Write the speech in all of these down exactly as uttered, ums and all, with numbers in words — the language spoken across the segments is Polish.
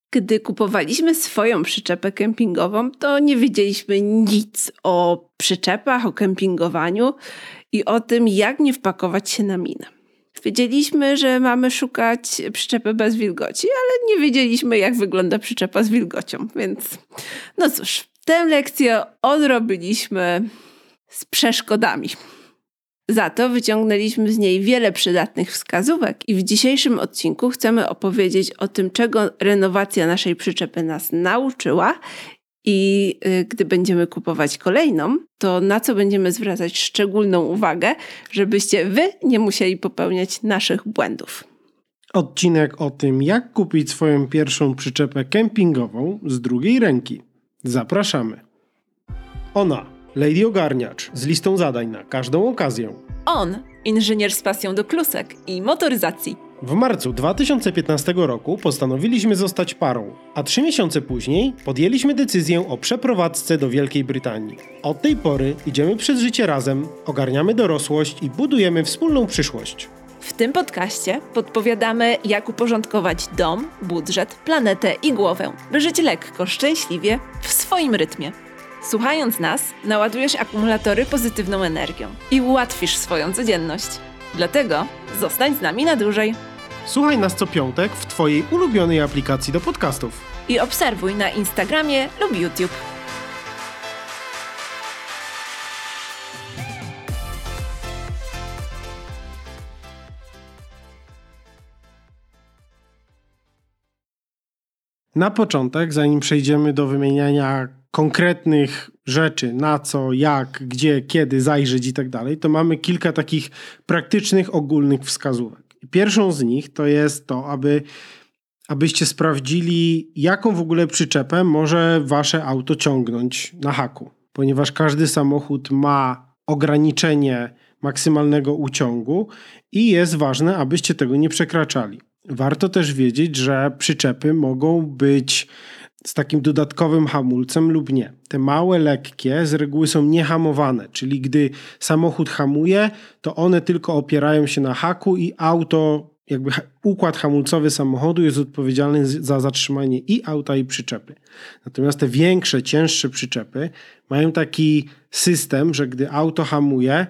Gdy kupowaliśmy swoją przyczepę kempingową, to nie wiedzieliśmy nic o przyczepach, o kempingowaniu i o tym, jak nie wpakować się na minę. Wiedzieliśmy, że mamy szukać przyczepy bez wilgoci, ale nie wiedzieliśmy, jak wygląda przyczepa z wilgocią, więc no cóż, tę lekcję odrobiliśmy z przeszkodami. Za to wyciągnęliśmy z niej wiele przydatnych wskazówek i w dzisiejszym odcinku chcemy opowiedzieć o tym, czego renowacja naszej przyczepy nas nauczyła i y, gdy będziemy kupować kolejną, to na co będziemy zwracać szczególną uwagę, żebyście wy nie musieli popełniać naszych błędów. Odcinek o tym, jak kupić swoją pierwszą przyczepę kempingową z drugiej ręki. Zapraszamy. Ona, Lady Ogarniacz, z listą zadań na każdą okazję. On, inżynier z pasją do klusek i motoryzacji. W marcu dwa tysiące piętnastego roku postanowiliśmy zostać parą, a trzy miesiące później podjęliśmy decyzję o przeprowadzce do Wielkiej Brytanii. Od tej pory idziemy przez życie razem, ogarniamy dorosłość i budujemy wspólną przyszłość. W tym podcaście podpowiadamy, jak uporządkować dom, budżet, planetę i głowę, by żyć lekko, szczęśliwie, w swoim rytmie. Słuchając nas, naładujesz akumulatory pozytywną energią i ułatwisz swoją codzienność. Dlatego zostań z nami na dłużej. Słuchaj nas co piątek w twojej ulubionej aplikacji do podcastów. I obserwuj na Instagramie lub YouTube. Na początek, zanim przejdziemy do wymieniania konkretnych rzeczy, na co, jak, gdzie, kiedy zajrzeć i tak dalej, to mamy kilka takich praktycznych, ogólnych wskazówek. Pierwszą z nich to jest to, aby, abyście sprawdzili, jaką w ogóle przyczepę może wasze auto ciągnąć na haku. Ponieważ każdy samochód ma ograniczenie maksymalnego uciągu i jest ważne, abyście tego nie przekraczali. Warto też wiedzieć, że przyczepy mogą być z takim dodatkowym hamulcem lub nie. Te małe, lekkie z reguły są niehamowane, czyli gdy samochód hamuje, to one tylko opierają się na haku i auto, jakby układ hamulcowy samochodu jest odpowiedzialny za zatrzymanie i auta, i przyczepy. Natomiast te większe, cięższe przyczepy mają taki system, że gdy auto hamuje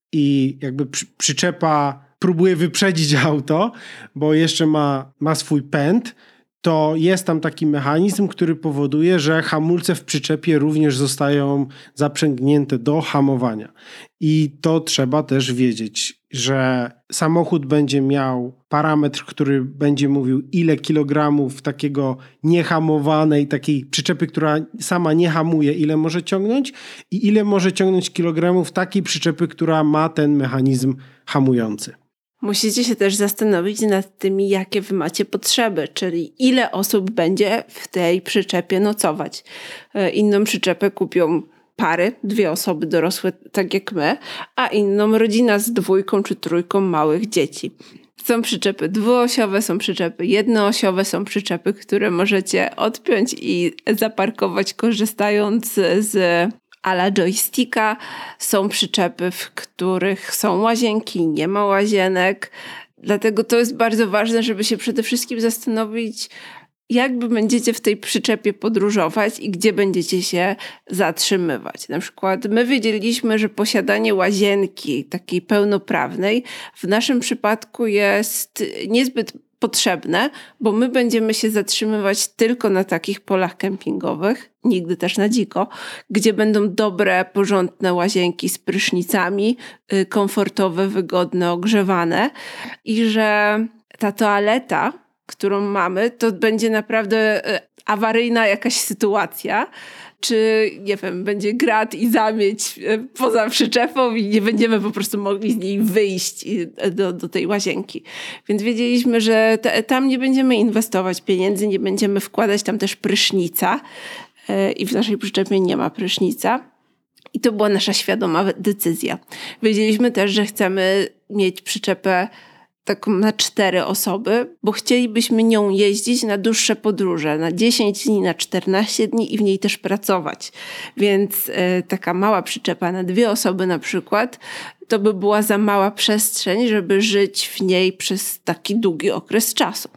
i jakby przy, przyczepa próbuje wyprzedzić auto, bo jeszcze ma, ma swój pęd, to jest tam taki mechanizm, który powoduje, że hamulce w przyczepie również zostają zaprzęgnięte do hamowania. I to trzeba też wiedzieć, że samochód będzie miał parametr, który będzie mówił, ile kilogramów takiego niehamowanej, takiej przyczepy, która sama nie hamuje, ile może ciągnąć i ile może ciągnąć kilogramów takiej przyczepy, która ma ten mechanizm hamujący. Musicie się też zastanowić nad tym, jakie wy macie potrzeby, czyli ile osób będzie w tej przyczepie nocować. Inną przyczepę kupią pary, dwie osoby dorosłe, tak jak my, a inną rodzina z dwójką czy trójką małych dzieci. Są przyczepy dwuosiowe, są przyczepy jednoosiowe, są przyczepy, które możecie odpiąć i zaparkować korzystając z ala joysticka. Są przyczepy, w których są łazienki, nie ma łazienek. Dlatego to jest bardzo ważne, żeby się przede wszystkim zastanowić, jak będziecie w tej przyczepie podróżować i gdzie będziecie się zatrzymywać. Na przykład my wiedzieliśmy, że posiadanie łazienki takiej pełnoprawnej w naszym przypadku jest niezbyt potrzebne, bo my będziemy się zatrzymywać tylko na takich polach kempingowych, nigdy też na dziko, gdzie będą dobre, porządne łazienki z prysznicami, komfortowe, wygodne, ogrzewane i że ta toaleta, którą mamy, to będzie naprawdę awaryjna jakaś sytuacja, czy nie wiem, będzie grat i zamieć poza przyczepą i nie będziemy po prostu mogli z niej wyjść do, do tej łazienki. Więc wiedzieliśmy, że te, tam nie będziemy inwestować pieniędzy, nie będziemy wkładać tam też prysznica i w naszej przyczepie nie ma prysznica. I to była nasza świadoma decyzja. Wiedzieliśmy też, że chcemy mieć przyczepę taką na cztery osoby, bo chcielibyśmy nią jeździć na dłuższe podróże, na dziesięć dni, na czternaście dni i w niej też pracować. Więc y, taka mała przyczepa na dwie osoby na przykład, to by była za mała przestrzeń, żeby żyć w niej przez taki długi okres czasu.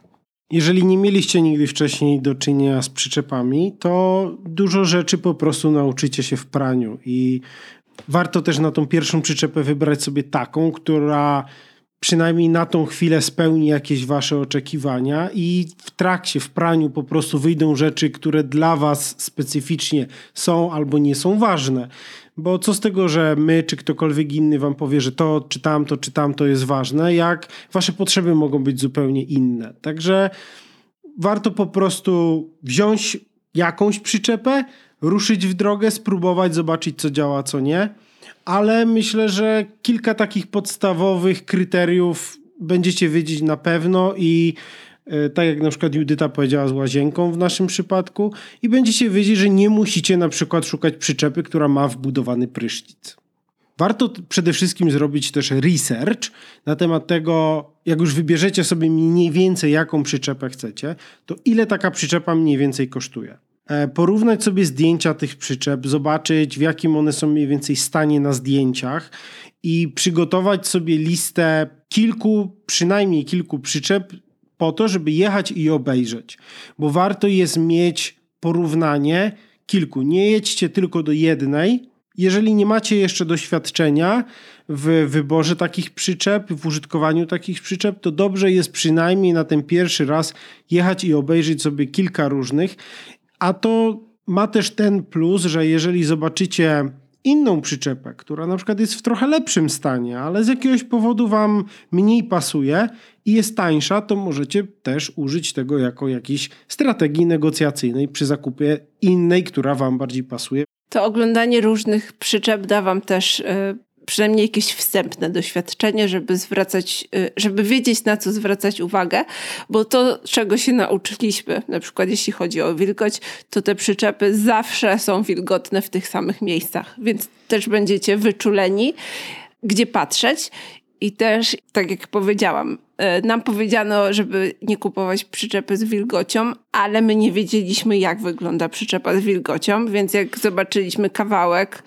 Jeżeli nie mieliście nigdy wcześniej do czynienia z przyczepami, to dużo rzeczy po prostu nauczycie się w praniu i warto też na tą pierwszą przyczepę wybrać sobie taką, która przynajmniej na tą chwilę spełni jakieś wasze oczekiwania i w trakcie, w praniu po prostu wyjdą rzeczy, które dla was specyficznie są albo nie są ważne. Bo co z tego, że my czy ktokolwiek inny wam powie, że to czy tamto, czy tamto jest ważne, jak wasze potrzeby mogą być zupełnie inne. Także warto po prostu wziąć jakąś przyczepę, ruszyć w drogę, spróbować, zobaczyć co działa, co nie. Ale myślę, że kilka takich podstawowych kryteriów będziecie wiedzieć na pewno i yy, tak jak na przykład Judyta powiedziała z łazienką w naszym przypadku i będziecie wiedzieć, że nie musicie na przykład szukać przyczepy, która ma wbudowany prysznic. Warto t- przede wszystkim zrobić też research na temat tego, jak już wybierzecie sobie mniej więcej jaką przyczepę chcecie, to ile taka przyczepa mniej więcej kosztuje. Porównać sobie zdjęcia tych przyczep, zobaczyć w jakim one są mniej więcej stanie na zdjęciach i przygotować sobie listę kilku, przynajmniej kilku przyczep po to, żeby jechać i obejrzeć. Bo warto jest mieć porównanie kilku. Nie jedźcie tylko do jednej. Jeżeli nie macie jeszcze doświadczenia w wyborze takich przyczep, w użytkowaniu takich przyczep, to dobrze jest przynajmniej na ten pierwszy raz jechać i obejrzeć sobie kilka różnych. A to ma też ten plus, że jeżeli zobaczycie inną przyczepę, która na przykład jest w trochę lepszym stanie, ale z jakiegoś powodu wam mniej pasuje i jest tańsza, to możecie też użyć tego jako jakiejś strategii negocjacyjnej przy zakupie innej, która wam bardziej pasuje. To oglądanie różnych przyczep da wam też y, przynajmniej jakieś wstępne doświadczenie, żeby zwracać, y, żeby wiedzieć, na co zwracać uwagę, bo to, czego się nauczyliśmy, na przykład jeśli chodzi o wilgoć, to te przyczepy zawsze są wilgotne w tych samych miejscach, więc też będziecie wyczuleni, gdzie patrzeć. I też, tak jak powiedziałam, nam powiedziano, żeby nie kupować przyczepy z wilgocią, ale my nie wiedzieliśmy, jak wygląda przyczepa z wilgocią, więc jak zobaczyliśmy kawałek,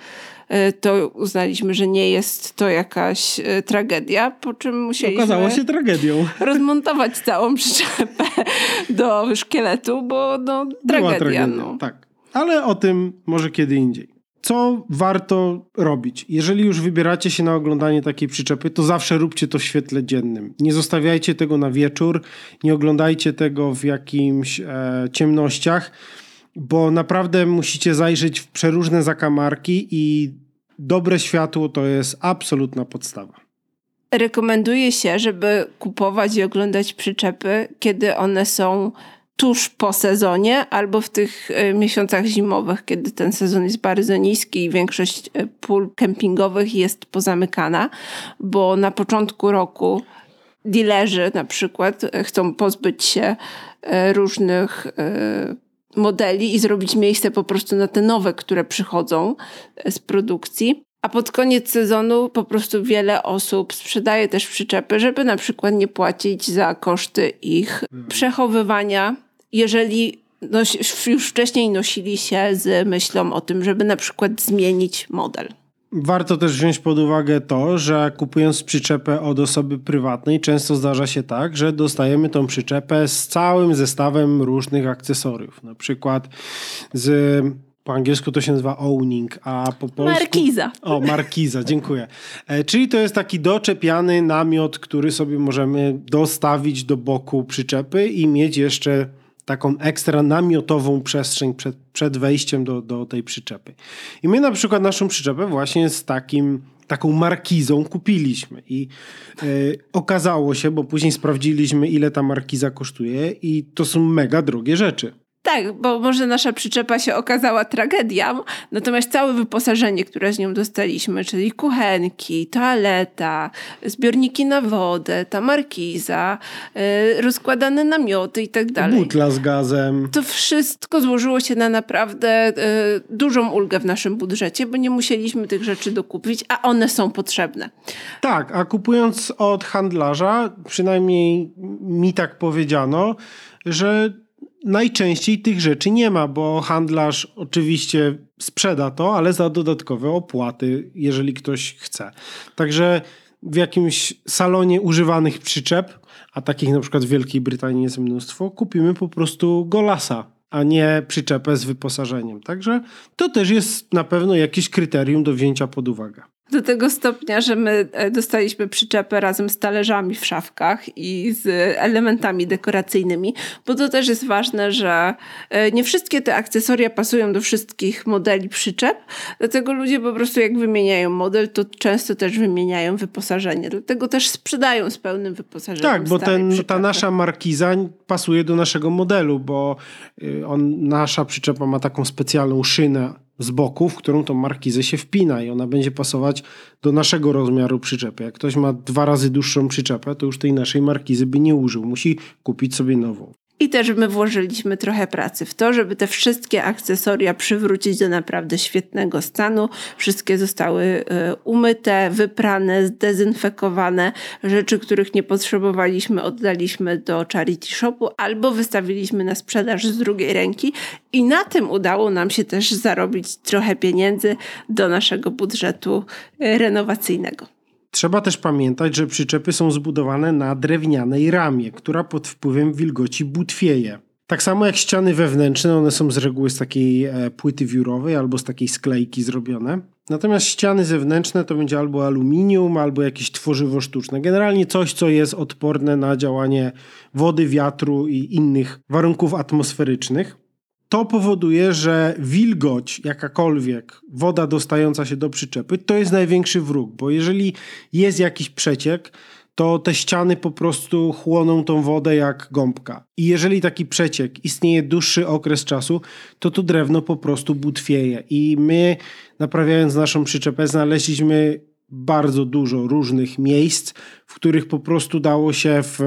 to uznaliśmy, że nie jest to jakaś tragedia, po czym musieliśmy okazało się tragedią. rozmontować całą przyczepę do szkieletu, bo no, tragedia. tragedia no. Tak, ale o tym może kiedy indziej. Co warto robić? Jeżeli już wybieracie się na oglądanie takiej przyczepy, to zawsze róbcie to w świetle dziennym. Nie zostawiajcie tego na wieczór, nie oglądajcie tego w jakimś e, ciemnościach, bo naprawdę musicie zajrzeć w przeróżne zakamarki i dobre światło to jest absolutna podstawa. Rekomenduje się, żeby kupować i oglądać przyczepy, kiedy one są tuż po sezonie albo w tych miesiącach zimowych, kiedy ten sezon jest bardzo niski i większość pól kempingowych jest pozamykana, bo na początku roku dealerzy na przykład chcą pozbyć się różnych modeli i zrobić miejsce po prostu na te nowe, które przychodzą z produkcji. A pod koniec sezonu po prostu wiele osób sprzedaje też przyczepy, żeby na przykład nie płacić za koszty ich przechowywania, jeżeli nos- już wcześniej nosili się z myślą o tym, żeby na przykład zmienić model. Warto też wziąć pod uwagę to, że kupując przyczepę od osoby prywatnej, często zdarza się tak, że dostajemy tą przyczepę z całym zestawem różnych akcesoriów. Na przykład z... Po angielsku to się nazywa owning, a po polsku... Markiza. O, markiza, dziękuję. E, czyli to jest taki doczepiany namiot, który sobie możemy dostawić do boku przyczepy i mieć jeszcze taką ekstra namiotową przestrzeń przed, przed wejściem do, do tej przyczepy. I my na przykład naszą przyczepę właśnie z takim, taką markizą kupiliśmy i e, okazało się, bo później sprawdziliśmy, ile ta markiza kosztuje i to są mega drogie rzeczy. Tak, bo może nasza przyczepa się okazała tragedią, natomiast całe wyposażenie, które z nią dostaliśmy, czyli kuchenki, toaleta, zbiorniki na wodę, ta markiza, yy, rozkładane namioty i tak dalej. Butla z gazem. To wszystko złożyło się na naprawdę yy, dużą ulgę w naszym budżecie, bo nie musieliśmy tych rzeczy dokupić, a one są potrzebne. Tak, a kupując od handlarza, przynajmniej mi tak powiedziano, że najczęściej tych rzeczy nie ma, bo handlarz oczywiście sprzeda to, ale za dodatkowe opłaty, jeżeli ktoś chce. Także w jakimś salonie używanych przyczep a takich na przykład w Wielkiej Brytanii jest mnóstwo, kupimy po prostu golasa, a nie przyczepę z wyposażeniem. Także to też jest na pewno jakieś kryterium do wzięcia pod uwagę. Do tego stopnia, że my dostaliśmy przyczepę razem z talerzami w szafkach i z elementami dekoracyjnymi, bo to też jest ważne, że nie wszystkie te akcesoria pasują do wszystkich modeli przyczep, dlatego ludzie po prostu jak wymieniają model, to często też wymieniają wyposażenie. Dlatego też sprzedają z pełnym wyposażeniem. Tak, bo ten, ta nasza markiza pasuje do naszego modelu, bo on, nasza przyczepa ma taką specjalną szynę z boku, w którą tą markizę się wpina i ona będzie pasować do naszego rozmiaru przyczepy. Jak ktoś ma dwa razy dłuższą przyczepę, to już tej naszej markizy by nie użył. Musi kupić sobie nową. I też my włożyliśmy trochę pracy w to, żeby te wszystkie akcesoria przywrócić do naprawdę świetnego stanu. Wszystkie zostały umyte, wyprane, zdezynfekowane. Rzeczy, których nie potrzebowaliśmy, oddaliśmy do charity shopu albo wystawiliśmy na sprzedaż z drugiej ręki. I na tym udało nam się też zarobić trochę pieniędzy do naszego budżetu renowacyjnego. Trzeba też pamiętać, że przyczepy są zbudowane na drewnianej ramie, która pod wpływem wilgoci butwieje. Tak samo jak ściany wewnętrzne, one są z reguły z takiej płyty wiórowej albo z takiej sklejki zrobione. Natomiast ściany zewnętrzne to będzie albo aluminium, albo jakieś tworzywo sztuczne. Generalnie coś, co jest odporne na działanie wody, wiatru i innych warunków atmosferycznych. To powoduje, że wilgoć, jakakolwiek, woda dostająca się do przyczepy, to jest największy wróg, bo jeżeli jest jakiś przeciek, to te ściany po prostu chłoną tą wodę jak gąbka. I jeżeli taki przeciek istnieje dłuższy okres czasu, to to drewno po prostu butwieje. I my, naprawiając naszą przyczepę, znaleźliśmy bardzo dużo różnych miejsc, w których po prostu dało się w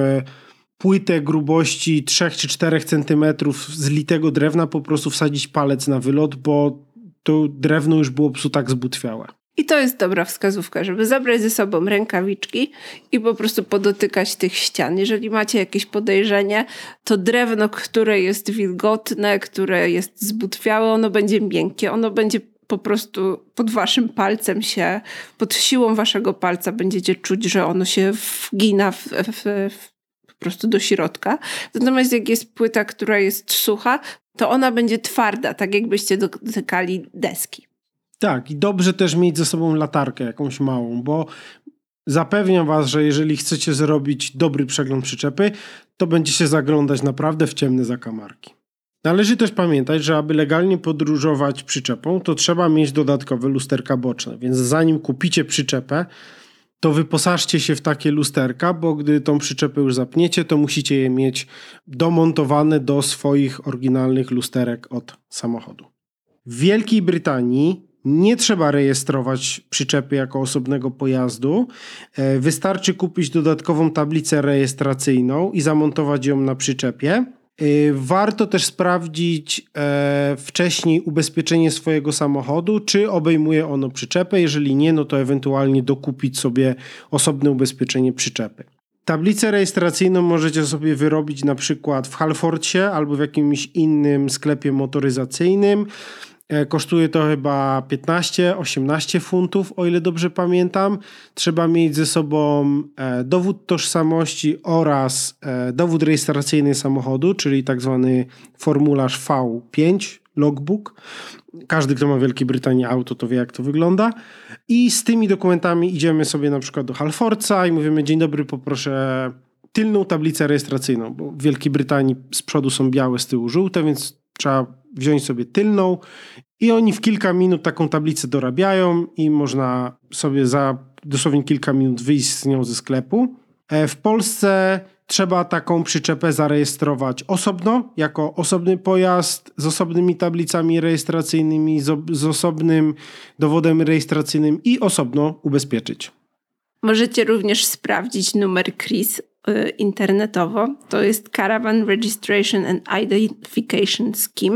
płytę grubości trzy czy cztery centymetry z litego drewna po prostu wsadzić palec na wylot, bo to drewno już było po prostu tak zbutwiałe. I to jest dobra wskazówka, żeby zabrać ze sobą rękawiczki i po prostu podotykać tych ścian. Jeżeli macie jakieś podejrzenie, to drewno, które jest wilgotne, które jest zbutwiałe, ono będzie miękkie, ono będzie po prostu pod waszym palcem się, pod siłą waszego palca będziecie czuć, że ono się wgina w, w, w po prostu do środka. Natomiast jak jest płyta, która jest sucha, to ona będzie twarda, tak jakbyście dotykali deski. Tak, i dobrze też mieć ze sobą latarkę jakąś małą, bo zapewniam was, że jeżeli chcecie zrobić dobry przegląd przyczepy, to będziecie zaglądać naprawdę w ciemne zakamarki. Należy też pamiętać, że aby legalnie podróżować przyczepą, to trzeba mieć dodatkowe lusterka boczne, więc zanim kupicie przyczepę, to wyposażcie się w takie lusterka, bo gdy tą przyczepę już zapniecie, to musicie je mieć domontowane do swoich oryginalnych lusterek od samochodu. W Wielkiej Brytanii nie trzeba rejestrować przyczepy jako osobnego pojazdu. Wystarczy kupić dodatkową tablicę rejestracyjną i zamontować ją na przyczepie. Warto też sprawdzić e, wcześniej ubezpieczenie swojego samochodu, czy obejmuje ono przyczepę. Jeżeli nie, no to ewentualnie dokupić sobie osobne ubezpieczenie przyczepy. Tablicę rejestracyjną możecie sobie wyrobić na przykład w Halfordzie albo w jakimś innym sklepie motoryzacyjnym. E, kosztuje to chyba piętnaście osiemnaście funtów, o ile dobrze pamiętam. Trzeba mieć ze sobą e, dowód tożsamości oraz e, dowód rejestracyjny samochodu, czyli tak zwany formularz V pięć, logbook. Każdy, kto ma w Wielkiej Brytanii auto, to wie, jak to wygląda. I z tymi dokumentami idziemy sobie na przykład do Halfordsa i mówimy: dzień dobry, poproszę tylną tablicę rejestracyjną, bo w Wielkiej Brytanii z przodu są białe, z tyłu żółte, więc trzeba wziąć sobie tylną i oni w kilka minut taką tablicę dorabiają i można sobie za dosłownie kilka minut wyjść z nią ze sklepu. W Polsce trzeba taką przyczepę zarejestrować osobno, jako osobny pojazd z osobnymi tablicami rejestracyjnymi, z, z osobnym dowodem rejestracyjnym i osobno ubezpieczyć. Możecie również sprawdzić numer K R I S y, internetowo. To jest Caravan Registration and Identification Scheme.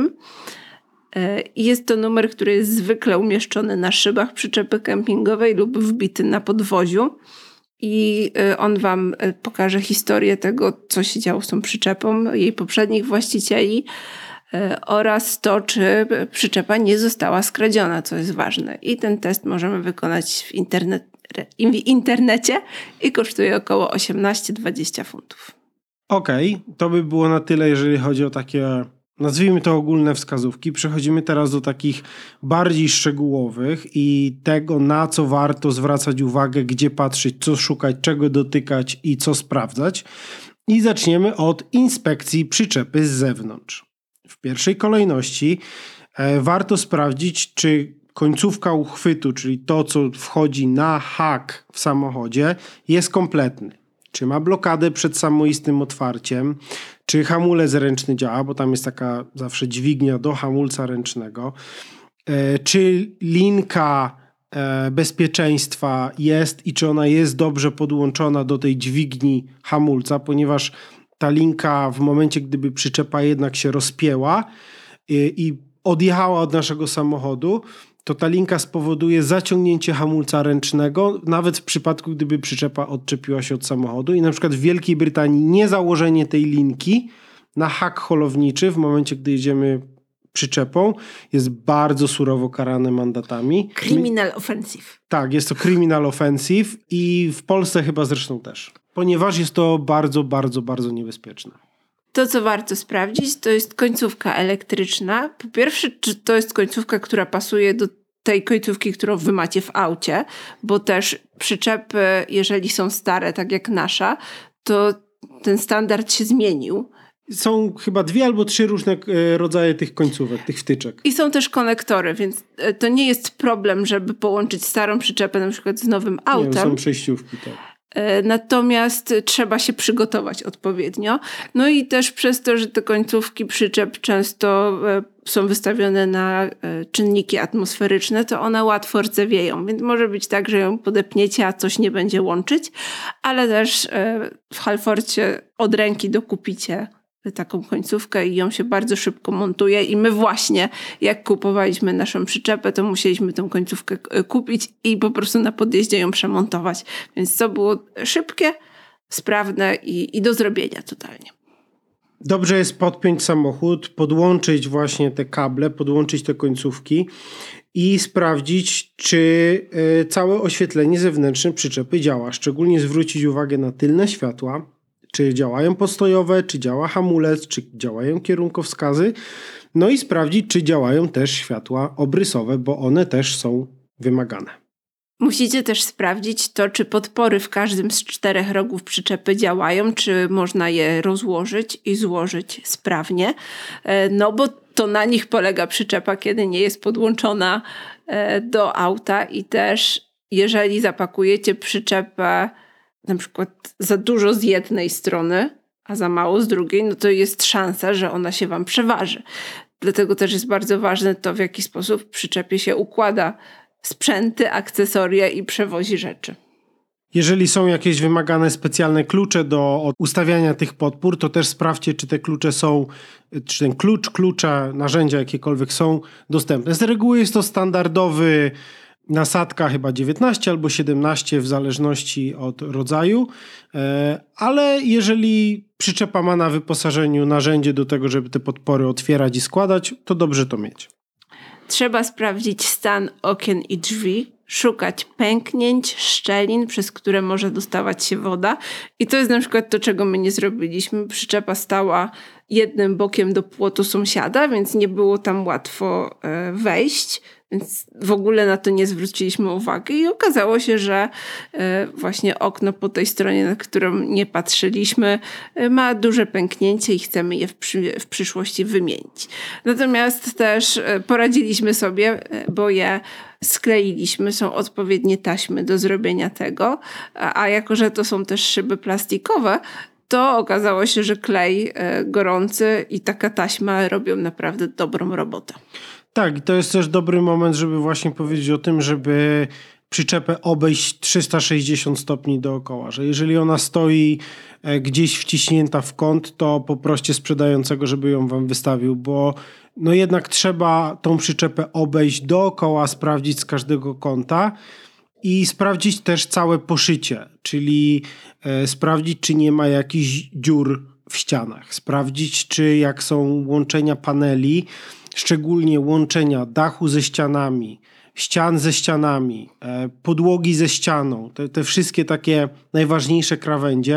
Y, jest to numer, który jest zwykle umieszczony na szybach przyczepy kempingowej lub wbity na podwoziu. I y, on wam y, pokaże historię tego, co się działo z tą przyczepą, jej poprzednich właścicieli y, oraz to, czy przyczepa nie została skradziona, co jest ważne. I ten test możemy wykonać w internet w internecie i kosztuje około osiemnaście dwadzieścia funtów. Okej, okay, to by było na tyle, jeżeli chodzi o takie, nazwijmy to ogólne wskazówki. Przechodzimy teraz do takich bardziej szczegółowych i tego, na co warto zwracać uwagę, gdzie patrzeć, co szukać, czego dotykać i co sprawdzać. I zaczniemy od inspekcji przyczepy z zewnątrz. W pierwszej kolejności e, warto sprawdzić, czy końcówka uchwytu, czyli to, co wchodzi na hak w samochodzie, jest kompletny. Czy ma blokadę przed samoistnym otwarciem, czy hamulec ręczny działa, bo tam jest taka zawsze dźwignia do hamulca ręcznego, e, czy linka e, bezpieczeństwa jest i czy ona jest dobrze podłączona do tej dźwigni hamulca, ponieważ ta linka w momencie, gdyby przyczepa jednak się rozpięła i, i odjechała od naszego samochodu, to ta linka spowoduje zaciągnięcie hamulca ręcznego, nawet w przypadku, gdyby przyczepa odczepiła się od samochodu. I na przykład w Wielkiej Brytanii niezałożenie tej linki na hak holowniczy w momencie, gdy jedziemy przyczepą, jest bardzo surowo karane mandatami. Criminal offensive. Tak, jest to criminal offensive i w Polsce chyba zresztą też. Ponieważ jest to bardzo, bardzo, bardzo niebezpieczne. To, co warto sprawdzić, to jest końcówka elektryczna. Po pierwsze, czy to jest końcówka, która pasuje do tej końcówki, którą wy macie w aucie, bo też przyczepy, jeżeli są stare, tak jak nasza, to ten standard się zmienił. Są chyba dwie albo trzy różne rodzaje tych końcówek, tych wtyczek. I są też konektory, więc to nie jest problem, żeby połączyć starą przyczepę na przykład z nowym autem. Nie, są przejściówki, tak. Natomiast trzeba się przygotować odpowiednio. No i też przez to, że te końcówki przyczep często są wystawione na czynniki atmosferyczne, to one łatwo rdzewieją. Więc może być tak, że ją podepniecie, a coś nie będzie łączyć, ale też w Halforcie od ręki dokupicie taką końcówkę i ją się bardzo szybko montuje i my właśnie jak kupowaliśmy naszą przyczepę, to musieliśmy tą końcówkę kupić i po prostu na podjeździe ją przemontować. Więc to było szybkie, sprawne i, i do zrobienia totalnie. Dobrze jest podpiąć samochód, podłączyć właśnie te kable, podłączyć te końcówki i sprawdzić, czy całe oświetlenie zewnętrzne przyczepy działa. Szczególnie zwrócić uwagę na tylne światła, czy działają postojowe, czy działa hamulec, czy działają kierunkowskazy. No i sprawdzić, czy działają też światła obrysowe, bo one też są wymagane. Musicie też sprawdzić to, czy podpory w każdym z czterech rogów przyczepy działają, czy można je rozłożyć i złożyć sprawnie. No bo to na nich polega przyczepa, kiedy nie jest podłączona do auta i też jeżeli zapakujecie przyczepę na przykład za dużo z jednej strony, a za mało z drugiej, no to jest szansa, że ona się wam przeważy. Dlatego też jest bardzo ważne to, w jaki sposób w przyczepie się układa sprzęty, akcesoria i przewozi rzeczy. Jeżeli są jakieś wymagane specjalne klucze do ustawiania tych podpór, to też sprawdźcie, czy te klucze są, czy ten klucz, klucze, narzędzia jakiekolwiek są dostępne. Z reguły jest to standardowy nasadka chyba dziewiętnaście albo siedemnaście w zależności od rodzaju, ale jeżeli przyczepa ma na wyposażeniu narzędzie do tego, żeby te podpory otwierać i składać, to dobrze to mieć. Trzeba sprawdzić stan okien i drzwi, szukać pęknięć, szczelin, przez które może dostawać się woda. I to jest na przykład to, czego my nie zrobiliśmy. Przyczepa stała jednym bokiem do płotu sąsiada, więc nie było tam łatwo wejść. Więc w ogóle na to nie zwróciliśmy uwagi i okazało się, że właśnie okno po tej stronie, na którą nie patrzyliśmy, ma duże pęknięcie i chcemy je w, przy, w przyszłości wymienić. Natomiast też poradziliśmy sobie, bo je skleiliśmy, są odpowiednie taśmy do zrobienia tego, a jako, że to są też szyby plastikowe, to okazało się, że klej gorący i taka taśma robią naprawdę dobrą robotę. Tak, i to jest też dobry moment, żeby właśnie powiedzieć o tym, żeby przyczepę obejść trzysta sześćdziesiąt stopni dookoła, że jeżeli ona stoi gdzieś wciśnięta w kąt, to poproście sprzedającego, żeby ją wam wystawił, bo no jednak trzeba tą przyczepę obejść dookoła, sprawdzić z każdego kąta i sprawdzić też całe poszycie, czyli e, sprawdzić, czy nie ma jakichś dziur w ścianach, sprawdzić, czy jak są łączenia paneli, szczególnie łączenia dachu ze ścianami, ścian ze ścianami, podłogi ze ścianą, te, te wszystkie takie najważniejsze krawędzie,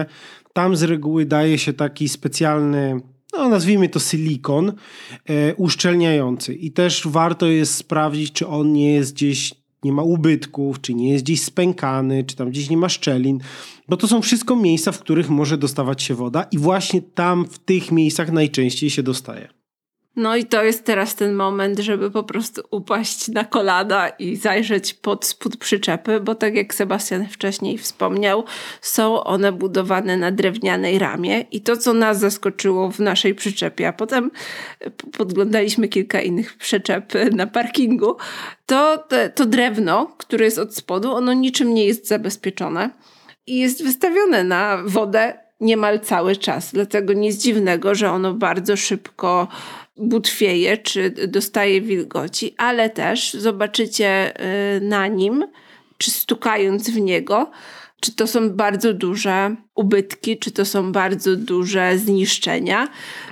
Tam z reguły daje się taki specjalny, no nazwijmy to silikon, e, uszczelniający. I też warto jest sprawdzić, czy on nie jest gdzieś, nie ma ubytków, czy nie jest gdzieś spękany, czy tam gdzieś nie ma szczelin. Bo to są wszystko miejsca, w których może dostawać się woda i właśnie tam w tych miejscach najczęściej się dostaje. No i to jest teraz ten moment, żeby po prostu upaść na kolana i zajrzeć pod spód przyczepy, bo tak jak Sebastian wcześniej wspomniał, są one budowane na drewnianej ramie i to, co nas zaskoczyło w naszej przyczepie, a potem podglądaliśmy kilka innych przyczep na parkingu, to to drewno, które jest od spodu, ono niczym nie jest zabezpieczone i jest wystawione na wodę niemal cały czas. Dlatego nic dziwnego, że ono bardzo szybko butwieje, czy dostaje wilgoci, ale też zobaczycie na nim, czy stukając w niego, czy to są bardzo duże ubytki, czy to są bardzo duże zniszczenia.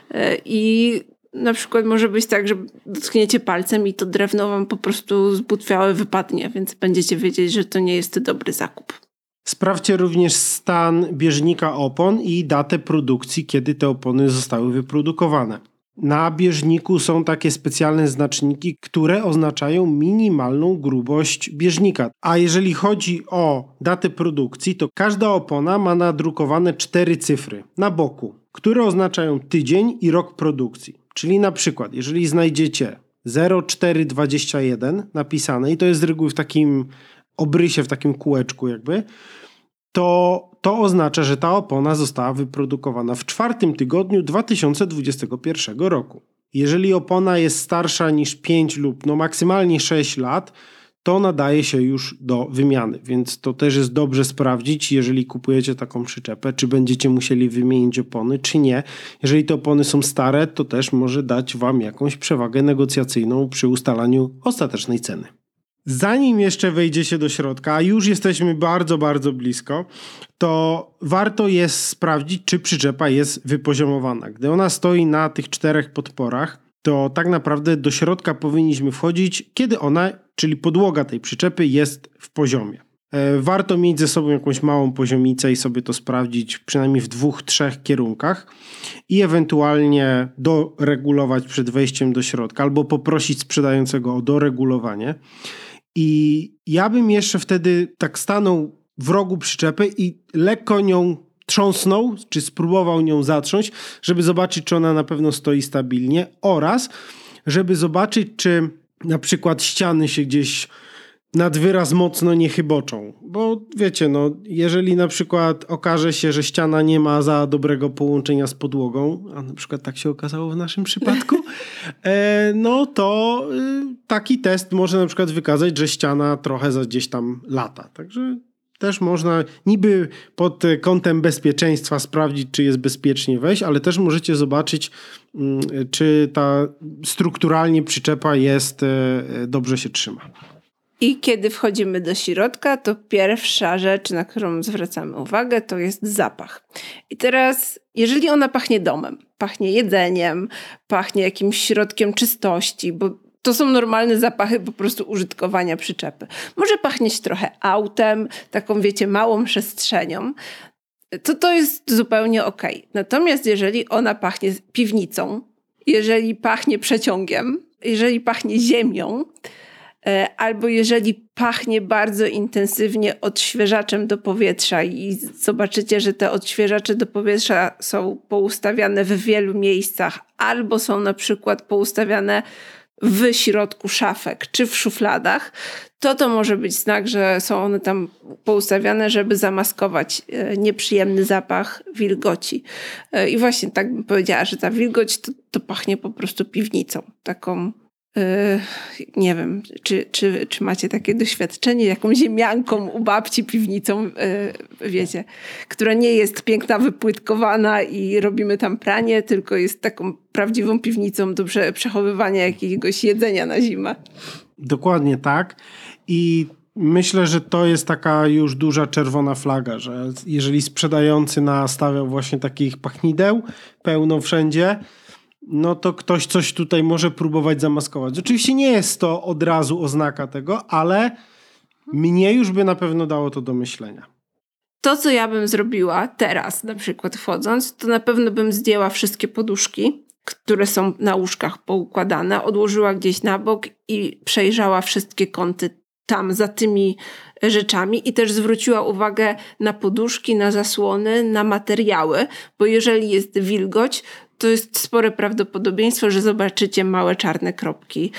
I na przykład może być tak, że dotkniecie palcem i to drewno wam po prostu zbutwiałe wypadnie, więc będziecie wiedzieć, że to nie jest dobry zakup. Sprawdźcie również stan bieżnika opon i datę produkcji, kiedy te opony zostały wyprodukowane. Na bieżniku są takie specjalne znaczniki, które oznaczają minimalną grubość bieżnika. A jeżeli chodzi o datę produkcji, to każda opona ma nadrukowane cztery cyfry na boku, które oznaczają tydzień i rok produkcji. Czyli na przykład, jeżeli znajdziecie zero cztery dwadzieścia jeden napisane, i to jest z reguły w takim obrysie, w takim kółeczku jakby, to to oznacza, że ta opona została wyprodukowana w czwartym tygodniu dwa tysiące dwudziestego pierwszego roku. Jeżeli opona jest starsza niż pięć lub no maksymalnie sześć lat, to nadaje się już do wymiany, więc to też jest dobrze sprawdzić, jeżeli kupujecie taką przyczepę, czy będziecie musieli wymienić opony, czy nie. Jeżeli te opony są stare, to też może dać wam jakąś przewagę negocjacyjną przy ustalaniu ostatecznej ceny. Zanim jeszcze wejdziecie do środka, a już jesteśmy bardzo, bardzo blisko, to warto jest sprawdzić, czy przyczepa jest wypoziomowana. Gdy ona stoi na tych czterech podporach, to tak naprawdę do środka powinniśmy wchodzić, kiedy ona, czyli podłoga tej przyczepy, jest w poziomie. Warto mieć ze sobą jakąś małą poziomicę i sobie to sprawdzić przynajmniej w dwóch, trzech kierunkach i ewentualnie doregulować przed wejściem do środka albo poprosić sprzedającego o doregulowanie. I ja bym jeszcze wtedy tak stanął w rogu przyczepy i lekko nią trząsnął, czy spróbował nią zatrząść, żeby zobaczyć, czy ona na pewno stoi stabilnie oraz żeby zobaczyć, czy na przykład ściany się gdzieś nad wyraz mocno nie chyboczą. Bo wiecie, no, jeżeli na przykład okaże się, że ściana nie ma za dobrego połączenia z podłogą, a na przykład tak się okazało w naszym przypadku, e, no to y, taki test może na przykład wykazać, że ściana trochę za gdzieś tam lata. Także też można niby pod kątem bezpieczeństwa sprawdzić, czy jest bezpiecznie wejść, ale też możecie zobaczyć, y, czy ta strukturalnie przyczepa jest, y, dobrze się trzyma. I kiedy wchodzimy do środka, to pierwsza rzecz, na którą zwracamy uwagę, to jest zapach. I teraz, jeżeli ona pachnie domem, pachnie jedzeniem, pachnie jakimś środkiem czystości, bo to są normalne zapachy po prostu użytkowania przyczepy. Może pachnieć trochę autem, taką wiecie, małą przestrzenią, to to jest zupełnie okej. Natomiast jeżeli ona pachnie piwnicą, jeżeli pachnie przeciągiem, jeżeli pachnie ziemią, albo jeżeli pachnie bardzo intensywnie odświeżaczem do powietrza i zobaczycie, że te odświeżacze do powietrza są poustawiane w wielu miejscach, albo są na przykład poustawiane w środku szafek czy w szufladach, to to może być znak, że są one tam poustawiane, żeby zamaskować nieprzyjemny zapach wilgoci. I właśnie tak bym powiedziała, że ta wilgoć to, to pachnie po prostu piwnicą, taką. Yy, nie wiem, czy, czy, czy macie takie doświadczenie, jaką ziemianką u babci piwnicą, yy, wiecie, która nie jest piękna, wypłytkowana i robimy tam pranie, tylko jest taką prawdziwą piwnicą do przechowywania jakiegoś jedzenia na zimę. Dokładnie tak. I myślę, że to jest taka już duża czerwona flaga, że jeżeli sprzedający nastawiał właśnie takich pachnideł pełno wszędzie, no to ktoś coś tutaj może próbować zamaskować. Oczywiście nie jest to od razu oznaka tego, ale mnie już by na pewno dało to do myślenia. To, co ja bym zrobiła teraz, na przykład wchodząc, to na pewno bym zdjęła wszystkie poduszki, które są na łóżkach poukładane, odłożyła gdzieś na bok i przejrzała wszystkie kąty tam za tymi rzeczami i też zwróciła uwagę na poduszki, na zasłony, na materiały, bo jeżeli jest wilgoć, to jest spore prawdopodobieństwo, że zobaczycie małe czarne kropki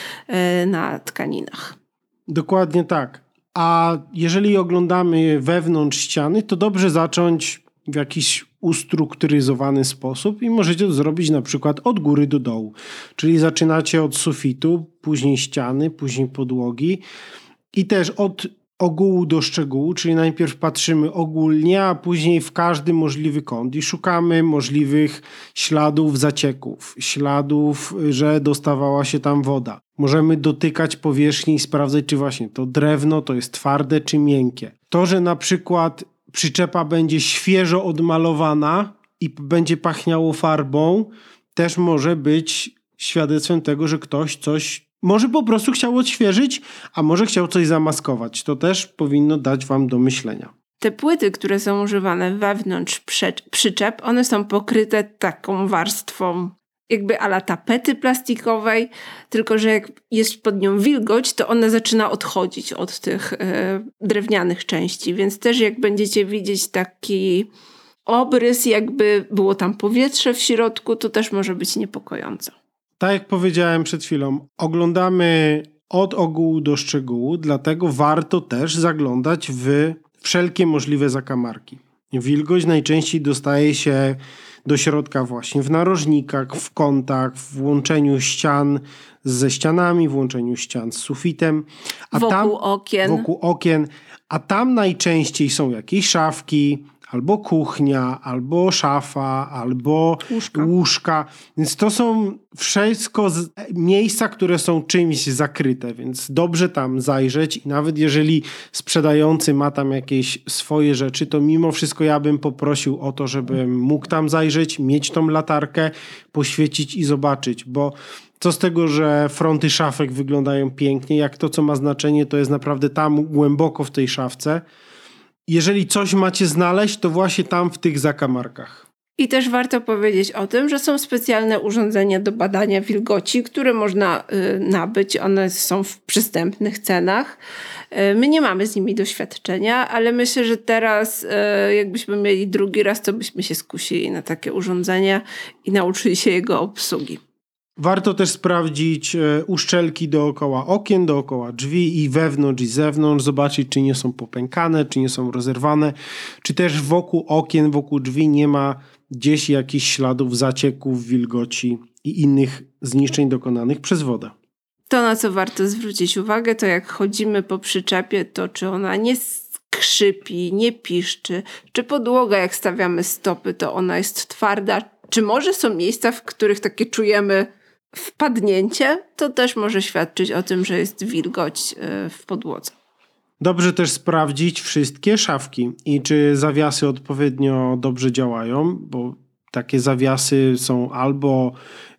na tkaninach. Dokładnie tak. A jeżeli oglądamy wewnątrz ściany, to dobrze zacząć w jakiś ustrukturyzowany sposób i możecie to zrobić na przykład od góry do dołu. Czyli zaczynacie od sufitu, później ściany, później podłogi i też od ogółu do szczegółu, czyli najpierw patrzymy ogólnie, a później w każdy możliwy kąt i szukamy możliwych śladów zacieków, śladów, że dostawała się tam woda. Możemy dotykać powierzchni i sprawdzać, czy właśnie to drewno to jest twarde czy miękkie. To, że na przykład przyczepa będzie świeżo odmalowana i będzie pachniało farbą, też może być świadectwem tego, że ktoś coś może po prostu chciał odświeżyć, a może chciał coś zamaskować. To też powinno dać wam do myślenia. Te płyty, które są używane wewnątrz przyczep, one są pokryte taką warstwą jakby a la tapety plastikowej, tylko że jak jest pod nią wilgoć, to ona zaczyna odchodzić od tych e, drewnianych części, więc też jak będziecie widzieć taki obrys, jakby było tam powietrze w środku, to też może być niepokojąco. Tak jak powiedziałem przed chwilą, oglądamy od ogółu do szczegółu, dlatego warto też zaglądać w wszelkie możliwe zakamarki. Wilgoć najczęściej dostaje się do środka właśnie w narożnikach, w kątach, w łączeniu ścian ze ścianami, w łączeniu ścian z sufitem. A wokół tam, okien. Wokół okien. A tam najczęściej są jakieś szafki, albo kuchnia, albo szafa, albo łóżka. łóżka. Więc to są wszystko z, miejsca, które są czymś zakryte, więc dobrze tam zajrzeć i nawet jeżeli sprzedający ma tam jakieś swoje rzeczy, to mimo wszystko ja bym poprosił o to, żebym mógł tam zajrzeć, mieć tą latarkę, poświecić i zobaczyć, bo co z tego, że fronty szafek wyglądają pięknie, jak to, co ma znaczenie, to jest naprawdę tam głęboko w tej szafce. Jeżeli coś macie znaleźć, to właśnie tam w tych zakamarkach. I też warto powiedzieć o tym, że są specjalne urządzenia do badania wilgoci, które można y, nabyć. One są w przystępnych cenach. Y, my nie mamy z nimi doświadczenia, ale myślę, że teraz y, jakbyśmy mieli drugi raz, to byśmy się skusili na takie urządzenia i nauczyli się jego obsługi. Warto też sprawdzić uszczelki dookoła okien, dookoła drzwi i wewnątrz i zewnątrz, zobaczyć, czy nie są popękane, czy nie są rozerwane, czy też wokół okien, wokół drzwi nie ma gdzieś jakichś śladów zacieków, wilgoci i innych zniszczeń dokonanych przez wodę. To, na co warto zwrócić uwagę, to jak chodzimy po przyczepie, to czy ona nie skrzypi, nie piszczy, czy podłoga, jak stawiamy stopy, to ona jest twarda, czy może są miejsca, w których takie czujemy wpadnięcie, to też może świadczyć o tym, że jest wilgoć w podłodze. Dobrze też sprawdzić wszystkie szafki i czy zawiasy odpowiednio dobrze działają, bo takie zawiasy są albo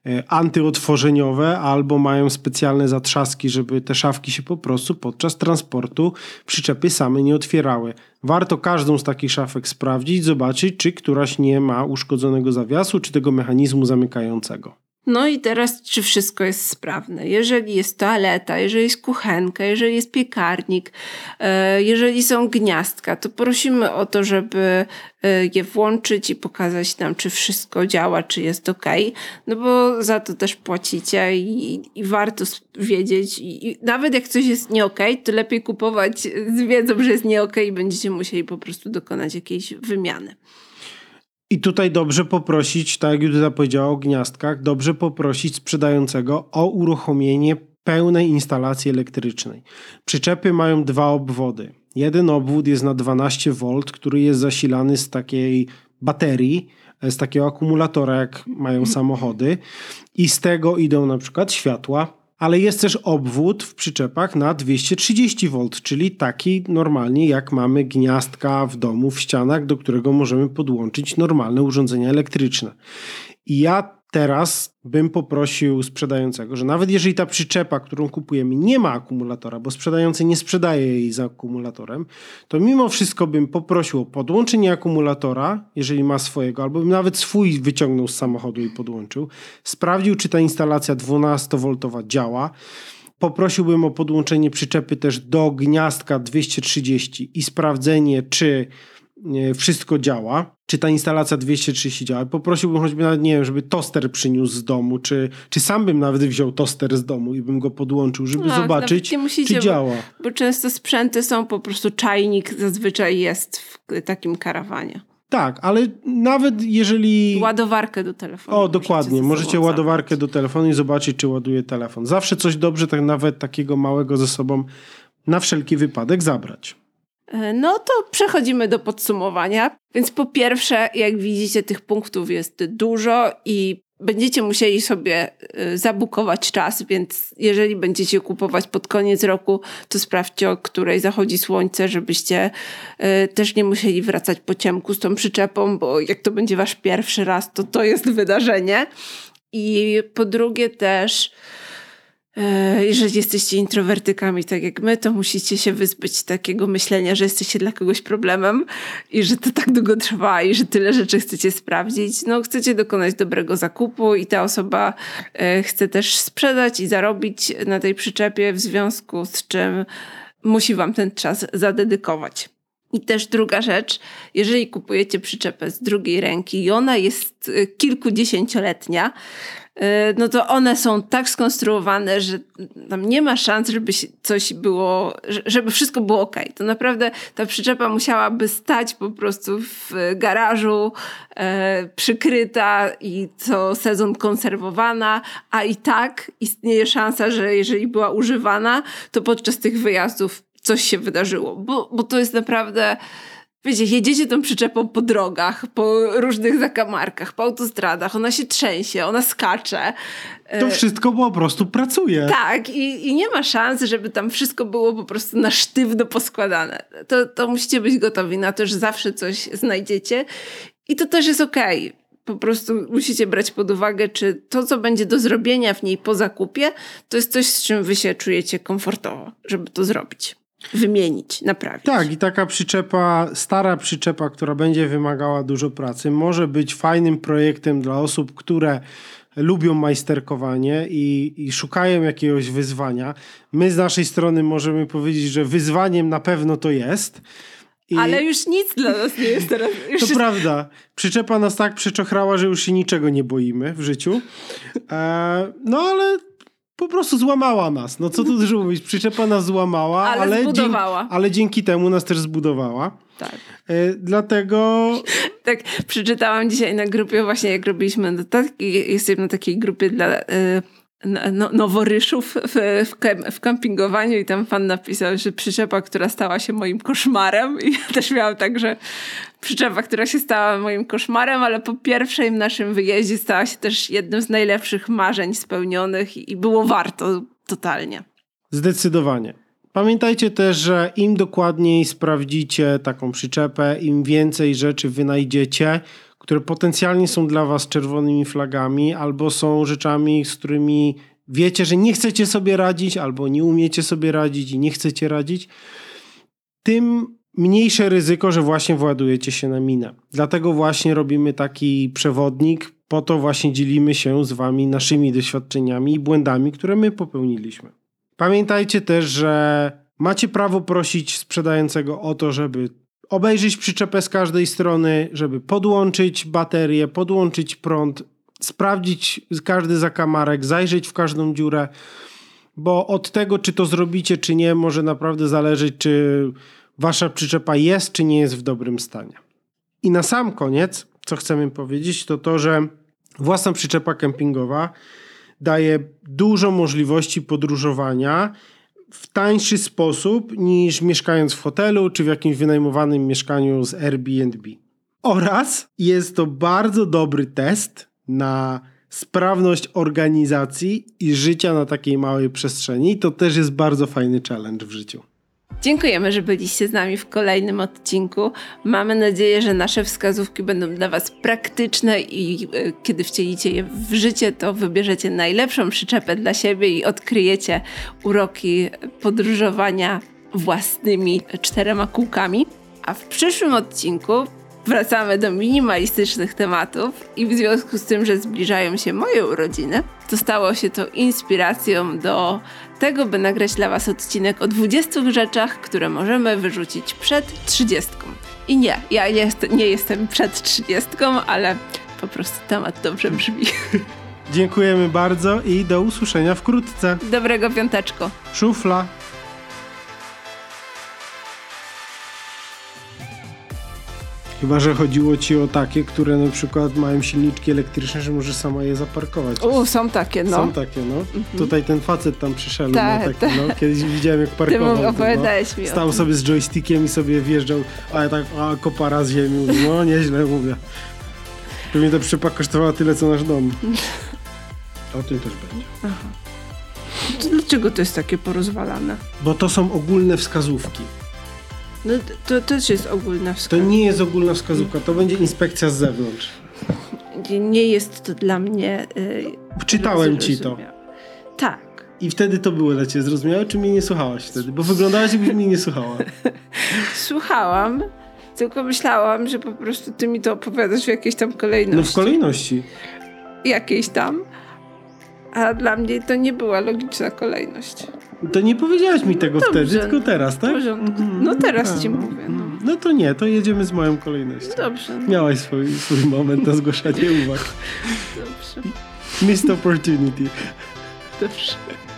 antyotworzeniowe, albo mają specjalne zatrzaski, żeby te szafki się po prostu podczas transportu przyczepy same nie otwierały. Warto każdą z takich szafek sprawdzić, zobaczyć, czy któraś nie ma uszkodzonego zawiasu, czy tego mechanizmu zamykającego. No i teraz, czy wszystko jest sprawne? Jeżeli jest toaleta, jeżeli jest kuchenka, jeżeli jest piekarnik, jeżeli są gniazdka, to prosimy o to, żeby je włączyć i pokazać nam, czy wszystko działa, czy jest okej. No bo za to też płacicie i, i warto wiedzieć. I, I nawet jak coś jest nie okej, to lepiej kupować z wiedzą, że jest nie okej i będziecie musieli po prostu dokonać jakiejś wymiany. I tutaj dobrze poprosić, tak jak Judyta powiedziała o gniazdkach, dobrze poprosić sprzedającego o uruchomienie pełnej instalacji elektrycznej. Przyczepy mają dwa obwody. Jeden obwód jest na dwanaście wolt, który jest zasilany z takiej baterii, z takiego akumulatora, jak mają samochody i z tego idą na przykład światła, ale jest też obwód w przyczepach na dwieście trzydzieści wolt, czyli taki normalnie jak mamy gniazdka w domu, w ścianach, do którego możemy podłączyć normalne urządzenia elektryczne. I ja teraz bym poprosił sprzedającego, że nawet jeżeli ta przyczepa, którą kupujemy, nie ma akumulatora, bo sprzedający nie sprzedaje jej z akumulatorem, to mimo wszystko bym poprosił o podłączenie akumulatora, jeżeli ma swojego, albo bym nawet swój wyciągnął z samochodu i podłączył, sprawdził, czy ta instalacja dwunastowoltowa działa. Poprosiłbym o podłączenie przyczepy też do gniazdka dwieście trzydzieści i sprawdzenie, czy wszystko działa, czy ta instalacja dwieście trzydzieści działa. Poprosiłbym choćby nawet, nie wiem, żeby toster przyniósł z domu, czy, czy sam bym nawet wziął toster z domu i bym go podłączył, żeby no, zobaczyć, musicie, czy działa. Bo, bo często sprzęty są, po prostu czajnik zazwyczaj jest w takim karawanie. Tak, ale nawet jeżeli... Ładowarkę do telefonu. O, dokładnie. Możecie ładowarkę do telefonu i zobaczyć, czy ładuje telefon. Zawsze coś dobrze, tak nawet takiego małego ze sobą na wszelki wypadek zabrać. No to przechodzimy do podsumowania. Więc po pierwsze, jak widzicie, tych punktów jest dużo i będziecie musieli sobie zabukować czas, więc jeżeli będziecie kupować pod koniec roku, to sprawdźcie, o której zachodzi słońce, żebyście też nie musieli wracać po ciemku z tą przyczepą, bo jak to będzie wasz pierwszy raz, to to jest wydarzenie. I po drugie też, jeżeli jesteście introwertykami tak jak my, to musicie się wyzbyć takiego myślenia, że jesteście dla kogoś problemem i że to tak długo trwa i że tyle rzeczy chcecie sprawdzić. No, chcecie dokonać dobrego zakupu i ta osoba chce też sprzedać i zarobić na tej przyczepie, w związku z czym musi wam ten czas zadedykować. I też druga rzecz, jeżeli kupujecie przyczepę z drugiej ręki i ona jest kilkudziesięcioletnia, no to one są tak skonstruowane, że tam nie ma szans, żeby coś było, żeby wszystko było okej. To naprawdę ta przyczepa musiałaby stać po prostu w garażu, e, przykryta i co sezon konserwowana, a i tak istnieje szansa, że jeżeli była używana, to podczas tych wyjazdów coś się wydarzyło, bo, bo to jest naprawdę... Wiecie, jedziecie tą przyczepą po drogach, po różnych zakamarkach, po autostradach, ona się trzęsie, ona skacze. To wszystko po prostu pracuje. Tak, i, i nie ma szans, żeby tam wszystko było po prostu na sztywno poskładane. To, to musicie być gotowi na to, że zawsze coś znajdziecie i to też jest okej. Po prostu musicie brać pod uwagę, czy to, co będzie do zrobienia w niej po zakupie, to jest coś, z czym wy się czujecie komfortowo, żeby to zrobić. Wymienić, naprawić. Tak, i taka przyczepa, stara przyczepa, która będzie wymagała dużo pracy, może być fajnym projektem dla osób, które lubią majsterkowanie i, i szukają jakiegoś wyzwania. My z naszej strony możemy powiedzieć, że wyzwaniem na pewno to jest. I... Ale już nic dla nas nie jest teraz. Już to jest... prawda. Przyczepa nas tak przeczochrała, że już się niczego nie boimy w życiu. E, no ale... Po prostu złamała nas. No co tu dużo mówić. Przyczepa nas złamała, ale, ale, zbudowała. Dzięki, ale dzięki temu nas też zbudowała. Tak. E, dlatego... Tak, przeczytałam dzisiaj na grupie, właśnie jak robiliśmy notatki, jestem na takiej grupie dla y, no, noworyszów w, w, kem, w kampingowaniu i tam fan napisał, że przyczepa, która stała się moim koszmarem. I ja też miałam tak, że przyczepa, która się stała moim koszmarem, ale po pierwszym naszym wyjeździe stała się też jednym z najlepszych marzeń spełnionych i było warto totalnie. Zdecydowanie. Pamiętajcie też, że im dokładniej sprawdzicie taką przyczepę, im więcej rzeczy wynajdziecie, które potencjalnie są dla was czerwonymi flagami albo są rzeczami, z którymi wiecie, że nie chcecie sobie radzić albo nie umiecie sobie radzić i nie chcecie radzić, tym mniejsze ryzyko, że właśnie władujecie się na minę. Dlatego właśnie robimy taki przewodnik, po to właśnie dzielimy się z wami naszymi doświadczeniami i błędami, które my popełniliśmy. Pamiętajcie też, że macie prawo prosić sprzedającego o to, żeby obejrzeć przyczepę z każdej strony, żeby podłączyć baterię, podłączyć prąd, sprawdzić każdy zakamarek, zajrzeć w każdą dziurę, bo od tego, czy to zrobicie, czy nie, może naprawdę zależeć, czy wasza przyczepa jest, czy nie jest w dobrym stanie. I na sam koniec, co chcemy powiedzieć, to to, że własna przyczepa kempingowa daje dużo możliwości podróżowania w tańszy sposób niż mieszkając w hotelu czy w jakimś wynajmowanym mieszkaniu z Airbnb. Oraz jest to bardzo dobry test na sprawność organizacji i życia na takiej małej przestrzeni. To też jest bardzo fajny challenge w życiu. Dziękujemy, że byliście z nami w kolejnym odcinku. Mamy nadzieję, że nasze wskazówki będą dla Was praktyczne i y, kiedy wcielicie je w życie, to wybierzecie najlepszą przyczepę dla siebie i odkryjecie uroki podróżowania własnymi czterema kółkami. A w przyszłym odcinku wracamy do minimalistycznych tematów i w związku z tym, że zbliżają się moje urodziny, to stało się to inspiracją do tego, by nagrać dla Was odcinek o dwudziestu rzeczach, które możemy wyrzucić przed trzydziestką. I nie, ja jest, nie jestem przed trzydziestką, ale po prostu temat dobrze brzmi. Dziękujemy bardzo i do usłyszenia wkrótce. Dobrego piąteczko. Szufla. Chyba że chodziło ci o takie, które na przykład mają silniczki elektryczne, że możesz sama je zaparkować. U, są takie, no. Są takie, no. Mhm. Tutaj ten facet tam przyszedł. Ta, no, taki, no. Kiedyś widziałem, jak parkował. Ty mu opowiadałeś no. mi o Stał tym. sobie z joystickiem i sobie wjeżdżał, a ja tak, a kopara z ziemi. Mówię, no nieźle, mówię. Pewnie ta przypa kosztowała tyle, co nasz dom. O tym też będzie. Aha. To dlaczego to jest takie porozwalane? Bo to są ogólne wskazówki. No to też jest ogólna wskazówka. To nie jest ogólna wskazówka, to będzie inspekcja z zewnątrz. Nie jest to dla mnie... Yy, Czytałem ci to. Tak. I wtedy to było dla ciebie zrozumiałe, czy mnie nie słuchałaś wtedy? Bo wyglądałaś, jakbyś mnie nie słuchała. Słuchałam, tylko myślałam, że po prostu ty mi to opowiadasz w jakiejś tam kolejności. No w kolejności. Jakiejś tam. A dla mnie to nie była logiczna kolejność. To nie powiedziałaś mi tego Dobrze, wtedy, tylko teraz, tak? W porządku. No teraz A, ci mówię. No. no to nie, to jedziemy z moją kolejnością. Dobrze. No. Miałaś swój, swój moment na zgłaszanie uwag. Dobrze. Missed opportunity. Dobrze.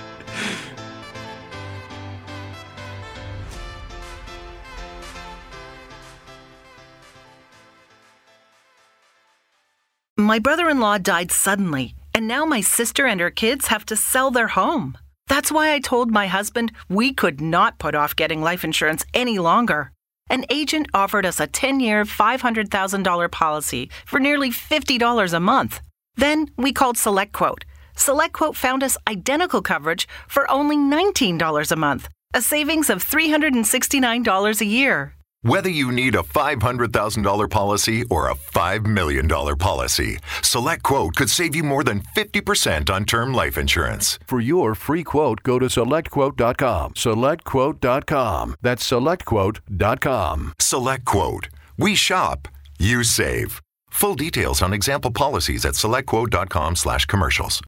My brother-in-law died suddenly, and now my sister and her kids have to sell their home. That's why I told my husband we could not put off getting life insurance any longer. An agent offered us a ten-year, five hundred thousand dollars policy for nearly fifty dollars a month. Then we called SelectQuote. SelectQuote found us identical coverage for only nineteen dollars a month, a savings of three hundred sixty-nine dollars a year. Whether you need a five hundred thousand dollars policy or a five million dollars policy, SelectQuote could save you more than fifty percent on term life insurance. For your free quote, go to select quote dot com. select quote dot com. That's select quote dot com. SelectQuote. We shop, you save. Full details on example policies at select quote dot com slash commercials.